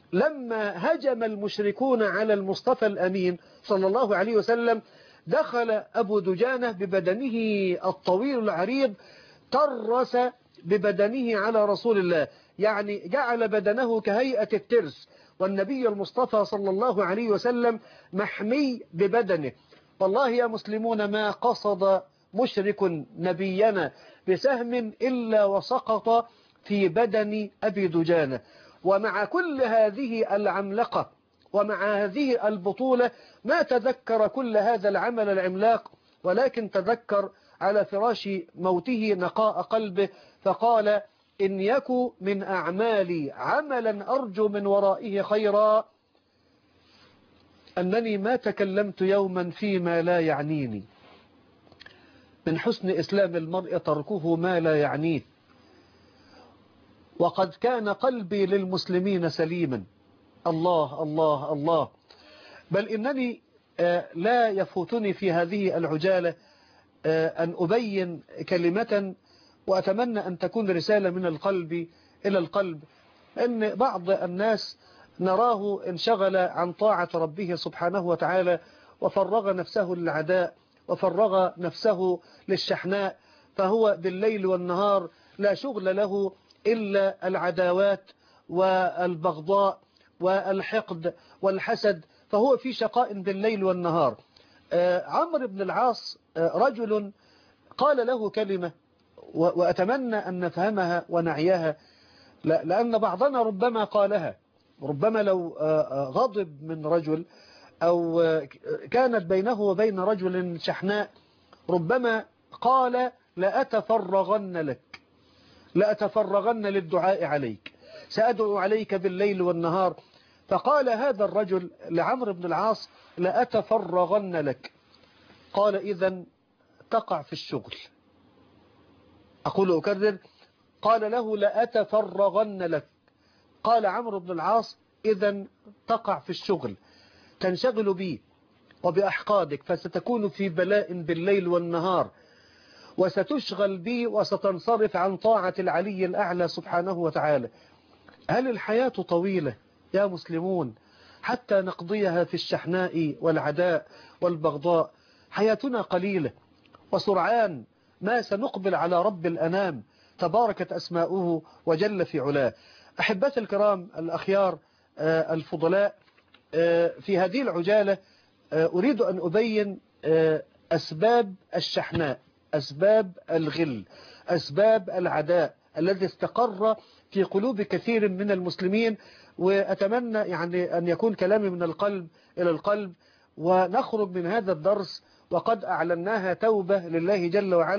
لما هجم المشركون على المصطفى الأمين صلى الله عليه وسلم دخل أبو دجانة ببدنه الطويل العريض ترس ببدنه على رسول الله، يعني جعل بدنه كهيئة الترس، والنبي المصطفى صلى الله عليه وسلم محمي ببدنه. والله يا مسلمون ما قصد مشرك نبينا بسهم إلا وسقط في بدن أبي دجانة. ومع كل هذه العملقة ومع هذه البطولة ما تذكر كل هذا العمل العملاق، ولكن تذكر على فراش موته نقاء قلبه فقال: إن يكو من أعمالي عملا أرجو من ورائه خيرا أنني ما تكلمت يوما فيما لا يعنيني. من حسن إسلام المرء تركه ما لا يعنيه، وقد كان قلبي للمسلمين سليما. الله الله الله. بل إنني لا يفوتني في هذه العجالة أن أبين كلمة وأتمنى أن تكون رسالة من القلب إلى القلب، أن بعض الناس نراه انشغل عن طاعة ربه سبحانه وتعالى وفرغ نفسه للعداء وفرغ نفسه للشحناء، فهو بالليل والنهار لا شغل له إلا العداوات والبغضاء والحقد والحسد، فهو في شقاء بالليل والنهار. عمرو بن العاص رجل قال له كلمة وأتمنى أن نفهمها ونعيها، لأن بعضنا ربما قالها، ربما لو غضب من رجل أو كانت بينه وبين رجل شحناء ربما قال: لأتفرغن لك، لأتفرغن للدعاء عليك، سأدعو عليك بالليل والنهار. فقال هذا الرجل لعمرو بن العاص: لأتفرغن لك. قال: إذن تقع في الشغل. أقول أكرر، قال له: لأتفرغن لك. قال عمرو بن العاص: إذن تقع في الشغل، تنشغل بي وبأحقادك، فستكون في بلاء بالليل والنهار، وستشغل بي وستنصرف عن طاعة العلي الأعلى سبحانه وتعالى. هل الحياة طويلة يا مسلمون حتى نقضيها في الشحناء والعداء والبغضاء؟ حياتنا قليلة وسرعان ما سنقبل على رب الأنام تباركت أسماؤه وجل في علاه. أحبة الكرام الأخيار الفضلاء، في هذه العجالة أريد أن أبين أسباب الشحناء، أسباب الغل، أسباب العداء الذي استقر في قلوب كثير من المسلمين. وأتمنى يعني أن يكون كلامي من القلب إلى القلب، ونخرج من هذا الدرس وقد أعلناها توبة لله جل وعلا،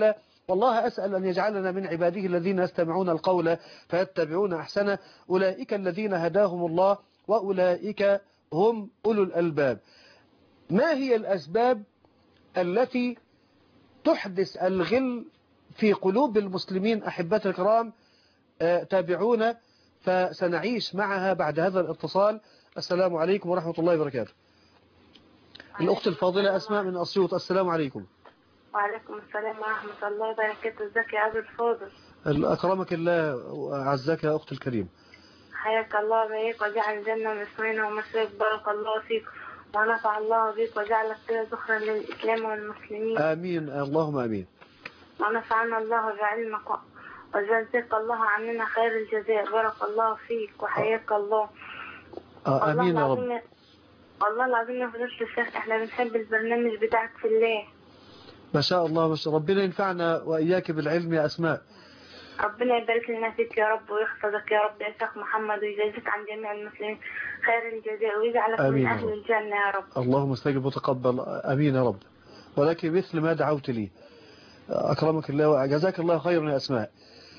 والله أسأل أن يجعلنا من عباده الذين يستمعون القول فيتبعون أحسنه، أولئك الذين هداهم الله وأولئك هم أولو الألباب. ما هي الأسباب التي تحدث الغل في قلوب المسلمين أحبتي الكرام؟ تابعونا فسنعيش معها بعد هذا الاتصال. السلام عليكم ورحمة الله وبركاته. الأخت الفاضلة أسماء من أسيوط، السلام عليكم. وعليكم السلام ورحمة الله وبركاته. ازيك يا أبو الفاضل؟ أكرمك الله وأعزك يا أخت الكريم. حياك الله وبيك وجعل الجنة مسوينا ومسويك، بارك الله فيك ونفع الله بك وجعلك كده ذخرا للإسلام والمسلمين. آمين اللهم آمين. ونفعنا الله بعلمك وجزاك الله عننا خير الجزاء، بارك الله فيك وحياك الله. آمين يا رب. والله العظيم يا فضيلة الشيخ احنا بنحب البرنامج بتاعك في الله. ما شاء الله ما شاء الله، ربنا ينفعنا وإياك بالعلم يا أسماء. ربنا يبارك لنا فيك يا رب ويحفظك يا رب يا شيخ محمد، ويجازيك عن جميع المسلمين خير الجزاء ويجعلك من أهل الجنة يا رب. اللهم استجب وتقبل، أمين يا رب. ولكن مثل ما دعوت لي. أكرمك الله وجزاك الله خيرا يا أسماء.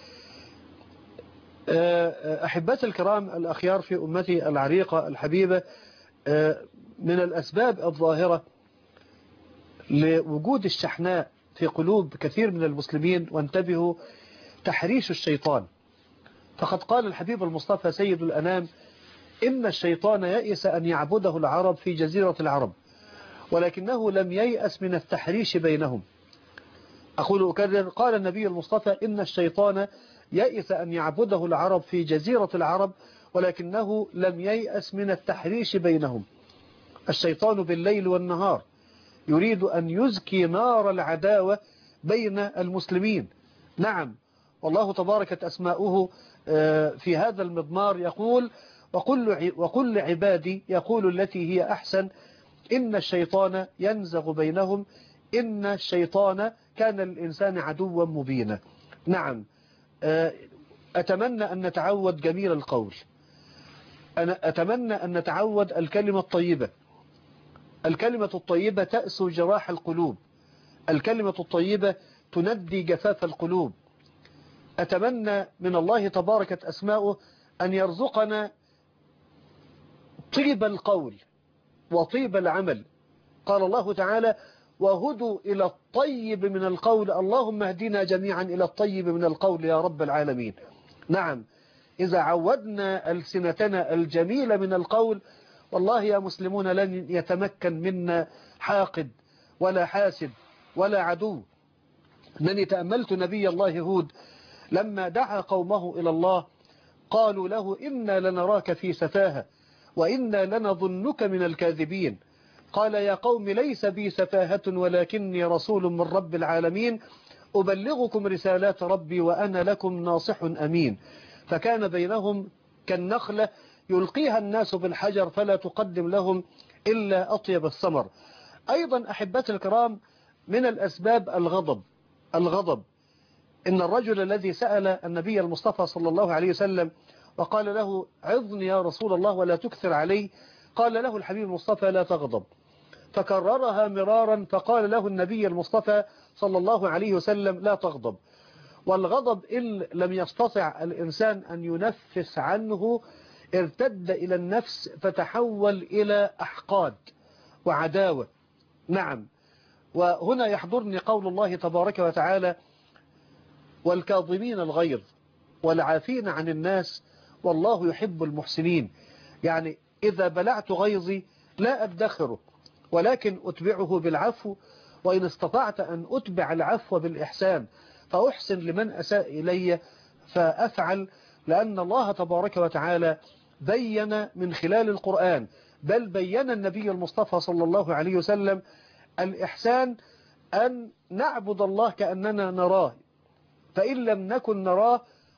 أحبتي الكرام الأخيار في أمتي العريقة الحبيبة، من الأسباب الظاهرة لوجود الشحناء في قلوب كثير من المسلمين، وانتبهوا، تحريش الشيطان. فقد قال الحبيب المصطفى سيد الأنام: إن الشيطان يئس أن يعبده العرب في جزيرة العرب، ولكنه لم ييأس من التحريش بينهم. أقول أكرر، قال النبي المصطفى: إن الشيطان يئس أن يعبده العرب في جزيرة العرب، ولكنه لم ييأس من التحريش بينهم. الشيطان بالليل والنهار يريد أن يزكي نار العداوة بين المسلمين. نعم، والله تباركت أسماؤه في هذا المضمار يقول: وقل لعبادي يقول التي هي أحسن إن الشيطان ينزغ بينهم إن الشيطان كان للإنسان عدوا مبينا. نعم، أتمنى أن نتعود جميل القول، أنا أتمنى أن نتعود الكلمة الطيبة. الكلمة الطيبة تأسو جراح القلوب، الكلمة الطيبة تندي جفاف القلوب. أتمنى من الله تباركت أسماؤه أن يرزقنا طيب القول وطيب العمل. قال الله تعالى: وهدوا إلى الطيب من القول. اللهم اهدنا جميعا إلى الطيب من القول يا رب العالمين. نعم، إذا عودنا ألسنتنا الجميلة من القول، والله يا مسلمون لن يتمكن منا حاقد ولا حاسد ولا عدو. أنني تأملت نبي الله هود لما دعا قومه إلى الله، قالوا له: إنا لنراك في سفاهة وإنا لنظنك من الكاذبين. قال: يا قوم ليس بي سفاهة ولكني رسول من رب العالمين أبلغكم رسالات ربي وأنا لكم ناصح أمين. فكان بينهم كالنخلة يلقيها الناس بالحجر فلا تقدم لهم إلا أطيب الثمر. أيضا أحبتي الكرام، من الأسباب الغضب. إن الرجل الذي سأل النبي المصطفى صلى الله عليه وسلم وقال له: عظني يا رسول الله ولا تكثر علي، قال له الحبيب المصطفى: لا تغضب. فكررها مرارا، فقال له النبي المصطفى صلى الله عليه وسلم: لا تغضب. والغضب إن لم يستطع الإنسان أن ينفس عنه ارتد إلى النفس فتحول إلى أحقاد وعداوة. نعم، وهنا يحضرني قول الله تبارك وتعالى: والكاظمين الغيظ والعافين عن الناس والله يحب المحسنين. يعني إذا بلعت غيظي لا أدخره، ولكن أتبعه بالعفو، وإن استطعت أن أتبع العفو بالإحسان فأحسن لمن أساء إلي فأفعل. لأن الله تبارك وتعالى بين من خلال القرآن، بل بين النبي المصطفى صلى الله عليه وسلم، الإحسان أن نعبد الله كأننا نراه، فإن لم نكن نراه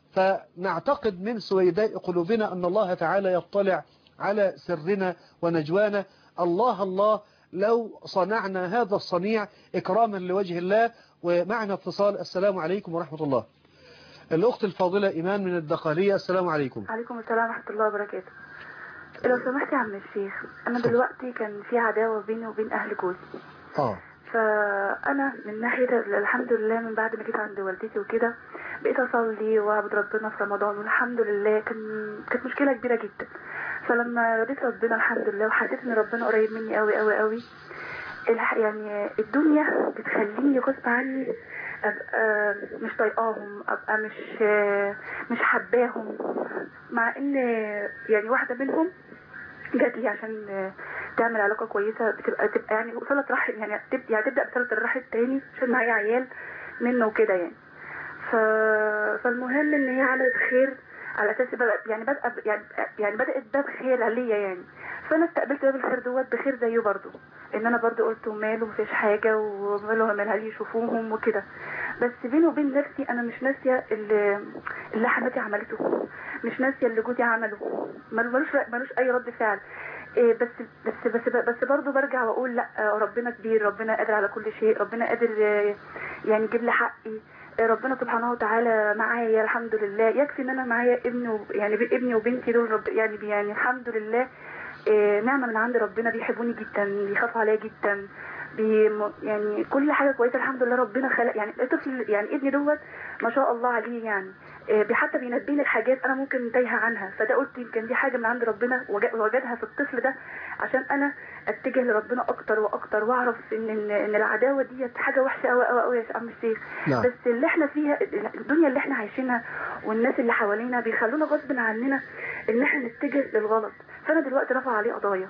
فنعتقد من سويداء قلوبنا أن الله تعالى يطلع على سرنا ونجوانا. الله لو صنعنا هذا الصنيع إكراما لوجه الله. ومعنا اتصال. السلام عليكم ورحمة الله. الأخت الفاضلة إيمان من الدقهلية، السلام عليكم. عليكم السلام ورحمة الله وبركاته. لو سمحت يا عم الشيخ، أنا دلوقتي كان في عداوة بيني وبين أهل جوزي. فانا من ناحيه الحمد لله من بعد ما جيت عند والدتي وكده بقيت اصلي واعبد ربنا في رمضان، والحمد لله كانت مشكله كبيره جدا. فلما رضيت ربنا الحمد لله وحسيت ان ربنا قريب مني قوي قوي قوي، يعني الدنيا بتخليني غصب عني ابقى مش طايقاهم، ابقى مش حباهم، مع ان يعني واحده منهم جات لي عشان تعمل علاقه كويسه، تبقى يعني صله رحم، يعني تبدا بصله الرحم تاني عشان معايا عيال منه وكده يعني. فالمهم ان هي عملت خير على اساس يعني بدات باب خير ليا يعني. فانا استقبلت باب الخير دوت بخير زيه برضو، ان انا برضو قلت وماله مفيش حاجه وماله عملها لي يشوفوهم وكده. بس بيني وبين نفسي انا مش ناسيه اللي حماتي عملته، مش ناسيه اللي جوزي عمله، ملوش اي رد فعل. بس برضه برجع واقول لا، ربنا كبير، ربنا قادر على كل شيء، ربنا قادر يعني يجيب لي حقي، ربنا سبحانه وتعالى معايا الحمد لله. يكفي ان انا معايا ابني وبنتي دول يعني الحمد لله نعمه من عند ربنا، بيحبوني جدا، بيخافوا عليا جدا، يعني كل حاجه كويسه الحمد لله. ربنا خلق يعني طفل، يعني ابني دوت ما شاء الله عليه يعني حتى بينبهني الحاجات انا ممكن تايهه عنها. فده قلت يمكن دي حاجه من عند ربنا وجدها في الطفل ده عشان انا اتجه لربنا اكتر واكتر، واعرف ان العداوه دي حاجه وحشه قوي قوي قوي يا عم الشيخ. بس اللي احنا فيها، الدنيا اللي احنا عايشينها والناس اللي حوالينا بيخلونا غصب عننا ان احنا نتجه للغلط. فانا دلوقتي رافعه عليه قضايا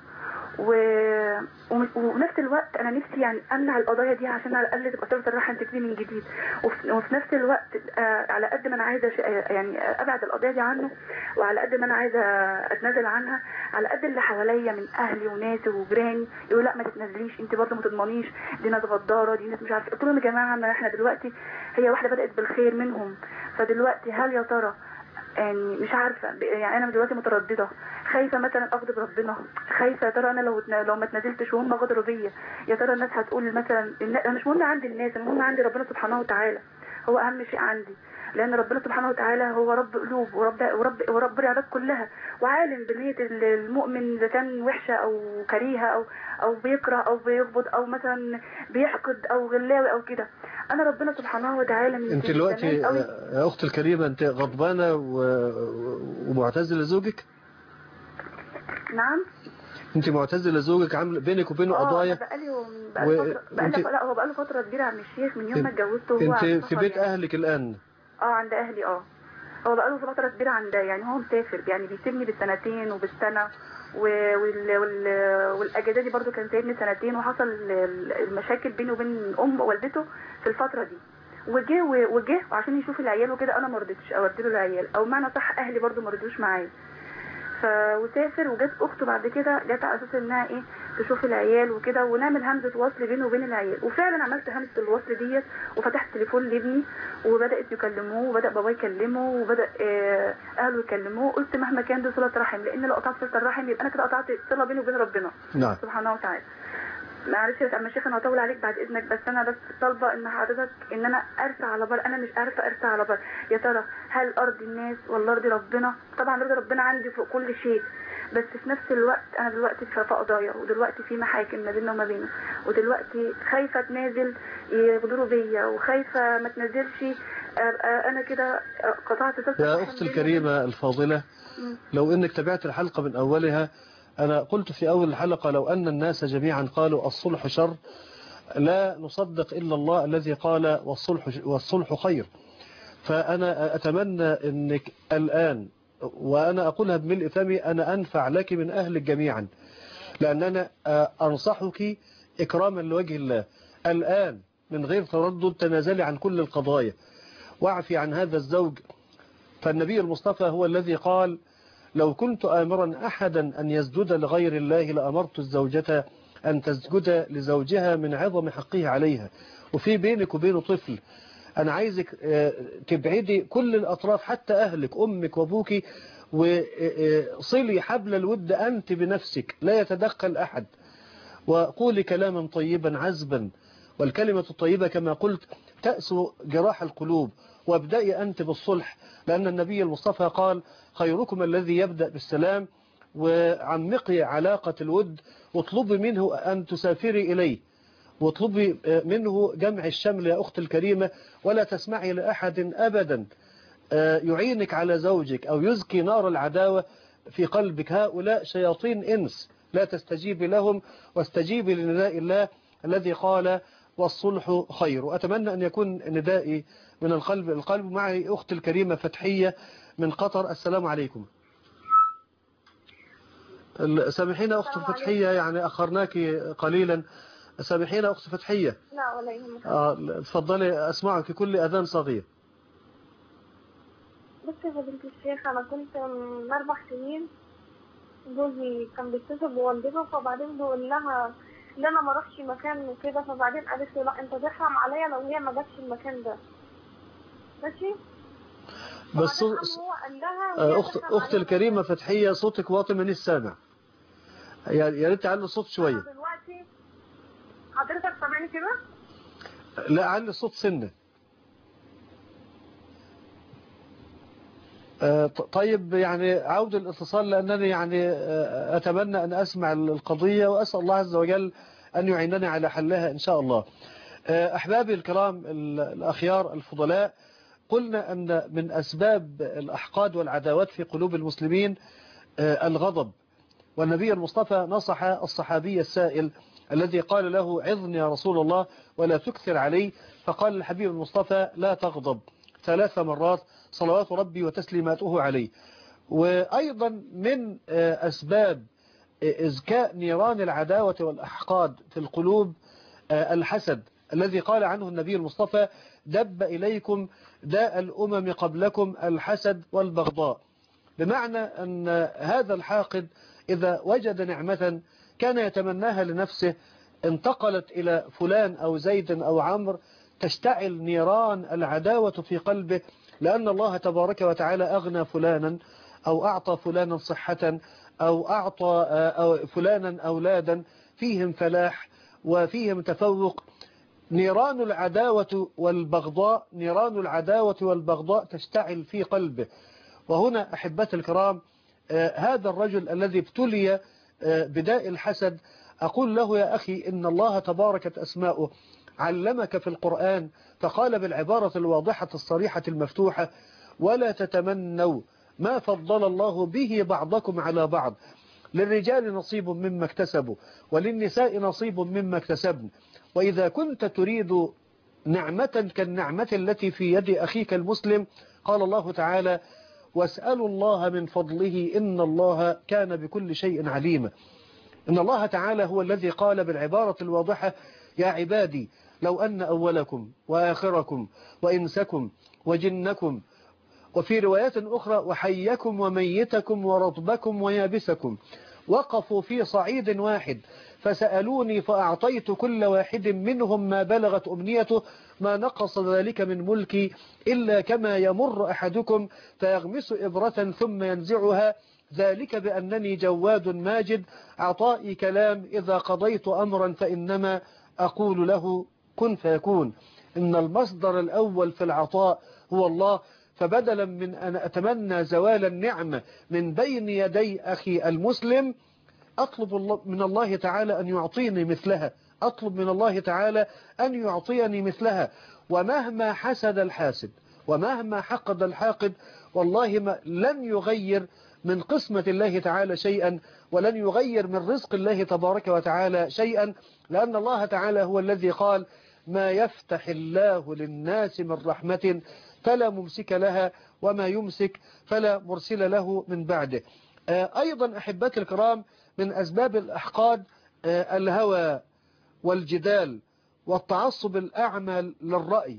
ونفس الوقت انا نفسي يعني امنع القضايا دي عشان على الاقل تبقى صله الرحم تبتدي من جديد. وفي نفس الوقت على قد ما انا عايزه يعني ابعد القضايا دي عنه، وعلى قد ما انا عايزه اتنازل عنها، على قد اللي حواليا من اهلي وناسي وجيراني يقولوا لا ما تتنازليش، انت برضه ما تضمنيش، دي ناس غداره، دي ناس مش عارفه. قلت لهم يا جماعه ما احنا دلوقتي هي واحده بدات بالخير منهم، فدلوقتي هل يا ترى يعني مش عارفه، يعني انا دلوقتي متردده، خايفه مثلا اغضب ربنا، خايفه يا ترى انا لو ما اتنازلتش وهم غدروا بيا يا ترى الناس هتقول مثلا انا مش مهم عندي الناس، المهم عندي ربنا سبحانه وتعالى، هو اهم شيء عندي. لان ربنا سبحانه وتعالى هو رب قلوب ورب العباد كلها، وعالم بنيه المؤمن اذا كان وحشه او كريهه او بيكره او بيغضب او مثلا بيحقد او غلاوي او كده. انا ربنا سبحانه وتعالى من انت دلوقتي يا اختي الكريمه انت غضبانه ومعتزله زوجك؟ نعم. انت معتزله زوجك، عامله بينك وبينه قضايا؟ بقاله فتره كبيره يا عم الشيخ، من يوم ما اتجوزته وهو انت في بيت اهلك الان؟ عند اهلي. هو بقاله فتره كبيره عند، يعني هو مسافر، يعني بيسيبني بالسنتين وبالسنه والاجازه دي برضو كان سايبني سنتين، وحصل المشاكل بينه وبين والدته في الفتره دي، وجه وعشان يشوف العيال وكده انا ما رضيتش اودي له العيال، او معنى صح اهلي برضو ما رضوش معايا. وسافر، وجت اخته بعد كده جت على اساس انها تشوف العيال وكده ونعمل همزه وصل بينه وبين العيال. وفعلا عملت همزه الوصل ديت وفتحت تليفون لابني وبدات يكلموه، وبدا بابا يكلمه، وبدا اهله يكلموه. قلت مهما كان دي صله رحم، لان لو قطعت صله الرحم يبقى انا كده قطعت صله بيني وبين ربنا سبحانه وتعالى. معلش يا عم الشيخ انا هطول عليك بعد اذنك، بس انا بس طالبه ان حضرتك ان انا ارسى على بر، انا مش عارفه ارسى على بر. يا ترى هل ارضي الناس ولا ارضي ربنا؟ طبعا رضا ربنا عندي فوق كل شيء، بس في نفس الوقت انا دلوقتي في قضايا، ودلوقتي في محاكم ما بيننا وما بينه، ودلوقتي خايفه اتنازل يغدروا بيا، وخايفه ما اتنازلش انا كده قطعت صله. يا اختي الكريمه الفاضله، لو انك تابعت الحلقه من اولها، أنا قلت في أول الحلقة لو أن الناس جميعا قالوا الصلح شر لا نصدق إلا الله الذي قال والصلح خير. فأنا أتمنى أنك الآن، وأنا أقولها بملء فمي، أنا أنفع لك من أهلك جميعا، لأن أنا أنصحك إكراما لوجه الله الآن من غير تردد تنازلي عن كل القضايا واعفي عن هذا الزوج. فالنبي المصطفى هو الذي قال لو كنت آمرا أحدا أن يسجد لغير الله لأمرت الزوجة أن تسجد لزوجها من عظم حقه عليها. وفي بينك وبينه طفل، أنا عايزك تبعدي كل الأطراف حتى أهلك أمك وأبوك، وصلي حبل الود أنت بنفسك، لا يتدخل أحد، وقولي كلاما طيبا عذبا، والكلمة الطيبة كما قلت تأسو جراح القلوب. وابدأي أنت بالصلح، لأن النبي المصطفى قال خيركم الذي يبدأ بالسلام. وعمقي علاقة الود، واطلبي منه أن تسافري إليه، واطلبي منه جمع الشمل يا أخت الكريمة، ولا تسمعي لأحد أبدا يعينك على زوجك أو يزكي نار العداوة في قلبك. هؤلاء شياطين إنس، لا تستجيبي لهم، واستجيبي لنداء الله الذي قال والصلح خير. وأتمنى أن يكون ندائي من القلب القلب. معي أخت الكريمة فتحية من قطر. السلام عليكم. سامحينا أخت فتحية، يعني أخرناك قليلا. سامحينا أخت فتحية. لا ولا يهمك. تفضلي أسمعك كل أذان صغير. بصي يا فضيلة الشيخ، أنا كنت من 4 سنين جوزي كان بيتصل بوالدته، فبعدين بيقول لها ان انا ما اروحش مكان وكده، فبعدين قالت له لا انت تحرم عليا لو هي ما جاتش المكان ده، ماشي. بس هو قال لها أخت الكريمة فتحية، صوتك واطي من السامع، يا ريت تعلي الصوت شوية. دلوقتي حضرتك سامعني كده؟ لا، علي الصوت سنة. طيب، يعني عود الاتصال، لأنني يعني أتمنى أن أسمع القضية، وأسأل الله عز وجل أن يعينني على حلها إن شاء الله. أحبابي الكرام الأخيار الفضلاء، قلنا أن من أسباب الأحقاد والعداوات في قلوب المسلمين الغضب. والنبي المصطفى نصح الصحابي السائل الذي قال له عظني يا رسول الله ولا تكثر علي، فقال الحبيب المصطفى لا تغضب 3 مرات صلوات ربي وتسليماته عليه. وأيضا من أسباب إزكاء نيران العداوة والأحقاد في القلوب الحسد، الذي قال عنه النبي المصطفى دب إليكم داء الأمم قبلكم الحسد والبغضاء. بمعنى أن هذا الحاقد إذا وجد نعمة كان يتمناها لنفسه، انتقلت إلى فلان أو زيد أو عمرو، تشتعل نيران العداوة في قلبه، لأن الله تبارك وتعالى أغنى فلانا أو أعطى فلانا صحة أو أعطى فلانا أولادا فيهم فلاح وفيهم تفوق. نيران العداوة والبغضاء تشتعل في قلبه. وهنا أحبتي الكرام، هذا الرجل الذي ابتلي بداء الحسد، أقول له يا أخي إن الله تباركت أسماؤه علمك في القرآن، فقال بالعبارة الواضحة الصريحة المفتوحة ولا تتمنوا ما فضل الله به بعضكم على بعض، للرجال نصيب مما اكتسبوا وللنساء نصيب مما اكتسبن. وإذا كنت تريد نعمة كالنعمة التي في يد أخيك المسلم، قال الله تعالى واسألوا الله من فضله إن الله كان بكل شيء عليما. إن الله تعالى هو الذي قال بالعبارة الواضحة يا عبادي لو أن أولكم وآخركم وإنسكم وجنكم، وفي روايات أخرى وحيكم وميتكم ورطبكم ويابسكم وقفوا في صعيد واحد فسألوني فأعطيت كل واحد منهم ما بلغت أمنيته ما نقص ذلك من ملكي إلا كما يمر أحدكم فيغمس إبرة ثم ينزعها، ذلك بأنني جواد ماجد عطائي كلام إذا قضيت أمرا فإنما أقول له كن فيكون. إن المصدر الأول في العطاء هو الله، فبدلا من أن أتمنى زوال النعمة من بين يدي أخي المسلم، أطلب من الله تعالى أن يعطيني مثلها، أطلب من الله تعالى أن يعطيني مثلها. ومهما حسد الحاسد ومهما حقد الحاقد، والله لن يغير من قسمة الله تعالى شيئا، ولن يغير من رزق الله تبارك وتعالى شيئا، لأن الله تعالى هو الذي قال ما يفتح الله للناس من رحمة فلا ممسك لها وما يمسك فلا مرسل له من بعده. أيضا أحبتي الكرام، من أسباب الأحقاد الهوى والجدال والتعصب الأعمى للرأي.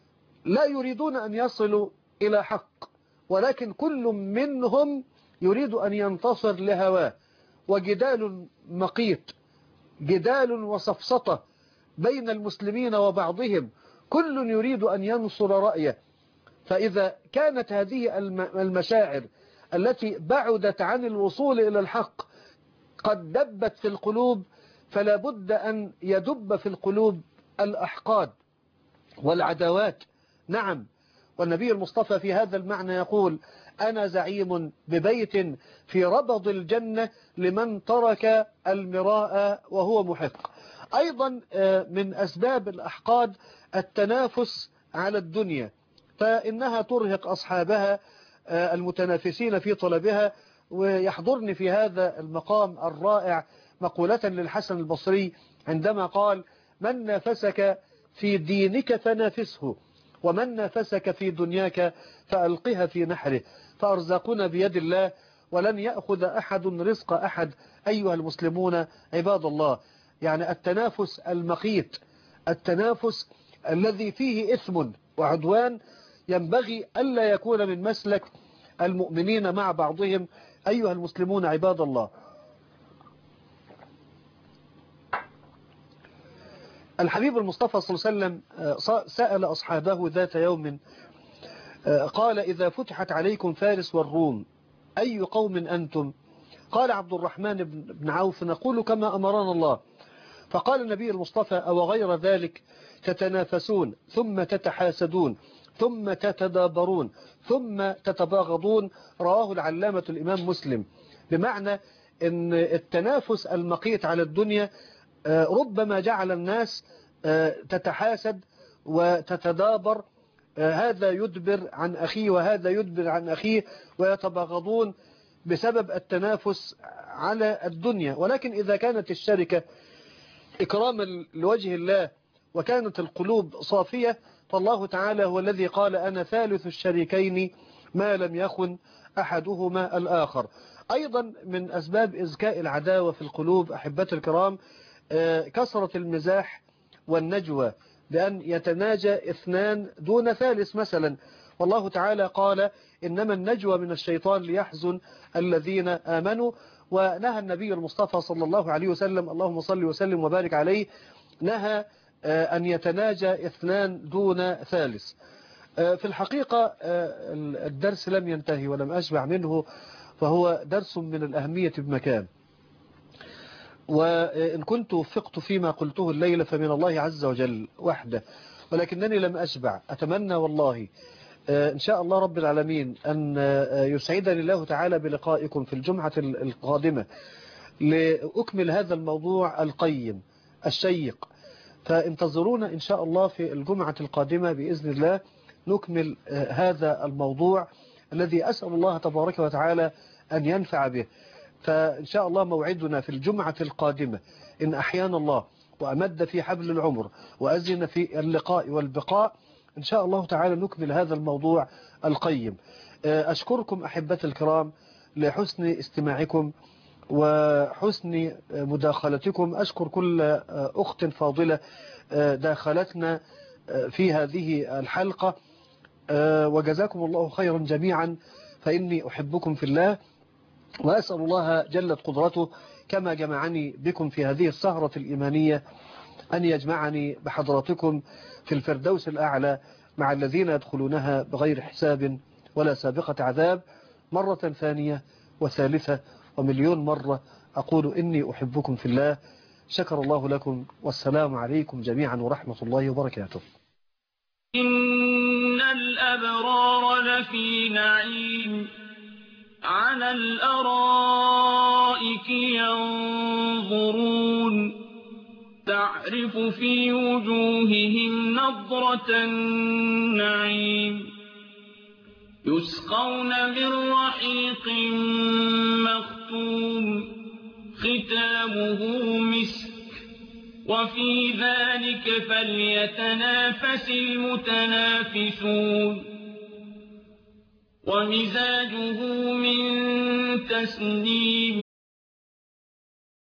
لا يريدون أن يصلوا إلى حق، ولكن كل منهم يريد أن ينتصر لهواه، وجدال مقيت، جدال وسفسطة بين المسلمين وبعضهم، كل يريد أن ينصر رأيه. فإذا كانت هذه المشاعر التي بعدت عن الوصول إلى الحق قد دبت في القلوب، فلا بد أن يدب في القلوب الأحقاد والعداوات. نعم، والنبي المصطفى في هذا المعنى يقول أنا زعيم ببيت في ربض الجنة لمن ترك المراء وهو محق. أيضا من أسباب الأحقاد التنافس على الدنيا، فإنها ترهق أصحابها المتنافسين في طلبها. ويحضرني في هذا المقام الرائع مقولة للحسن البصري عندما قال: من نافسك في دينك فنافسه، ومن نافسك في دنياك فألقها في نحره، فأرزاقنا بيد الله ولن يأخذ أحد رزق أحد أيها المسلمون عباد الله. يعني التنافس المقيت، التنافس الذي فيه إثم وعدوان، ينبغي ألا يكون من مسلك المؤمنين مع بعضهم أيها المسلمون عباد الله. الحبيب المصطفى صلى الله عليه وسلم سأل أصحابه ذات يوم قال: إذا فتحت عليكم فارس والروم أي قوم أنتم؟ قال عبد الرحمن بن عوف: نقول كما أمرنا الله. فقال النبي المصطفى: أو غير ذلك؟ تتنافسون ثم تتحاسدون ثم تتدابرون ثم تتباغضون. رواه العلامة الإمام مسلم. بمعنى أن التنافس المقيت على الدنيا ربما جعل الناس تتحاسد وتتدابر، هذا يدبر عن أخيه وهذا يدبر عن أخيه، ويتباغضون بسبب التنافس على الدنيا. ولكن إذا كانت الشركة إكراما لوجه الله وكانت القلوب صافية، فالله تعالى هو الذي قال: أنا ثالث الشريكين ما لم يخن أحدهما الآخر. أيضا من أسباب إزكاء العداوة في القلوب أحبتي الكرام كثرة المزاح والنجوى، بأن يتناجى اثنان دون ثالث مثلا. والله تعالى قال: إنما النجوى من الشيطان ليحزن الذين آمنوا. ونهى النبي المصطفى صلى الله عليه وسلم، اللهم صل وسلم وبارك عليه، نهى أن يتناجى اثنان دون ثالث. في الحقيقة الدرس لم ينتهي ولم أشبع منه، فهو درس من الأهمية بمكان. وإن كنت وفقت فيما قلته الليلة فمن الله عز وجل وحده، ولكنني لم أشبع. أتمنى والله إن شاء الله رب العالمين أن يسعدني الله تعالى بلقائكم في الجمعة القادمة لأكمل هذا الموضوع القيم الشيق. فانتظرونا إن شاء الله في الجمعة القادمة بإذن الله نكمل هذا الموضوع الذي أسأل الله تبارك وتعالى أن ينفع به. فإن شاء الله موعدنا في الجمعة القادمة إن أحيانا الله وأمد في حبل العمر وأزن في اللقاء والبقاء، إن شاء الله تعالى نكمل هذا الموضوع القيم. أشكركم أحبتي الكرام لحسن استماعكم وحسن مداخلتكم. أشكر كل أخت فاضلة داخلتنا في هذه الحلقة، وجزاكم الله خيرا جميعا، فإني أحبكم في الله. وأسأل الله جلت قدرته كما جمعني بكم في هذه السهرة الإيمانية أن يجمعني بحضراتكم في الفردوس الأعلى مع الذين يدخلونها بغير حساب ولا سابقة عذاب. مرة ثانية وثالثة ومليون مرة أقول إني أحبكم في الله. شكر الله لكم، والسلام عليكم جميعا ورحمة الله وبركاته. إن الأبرار لفي نعيم على الأرائك ينظرون تعرف في وجوههم نضرة النعيم يسقون من رحيق مختوم ختامه مسك وفي ذلك فليتنافس المتنافسون ومزاجه من تسنيم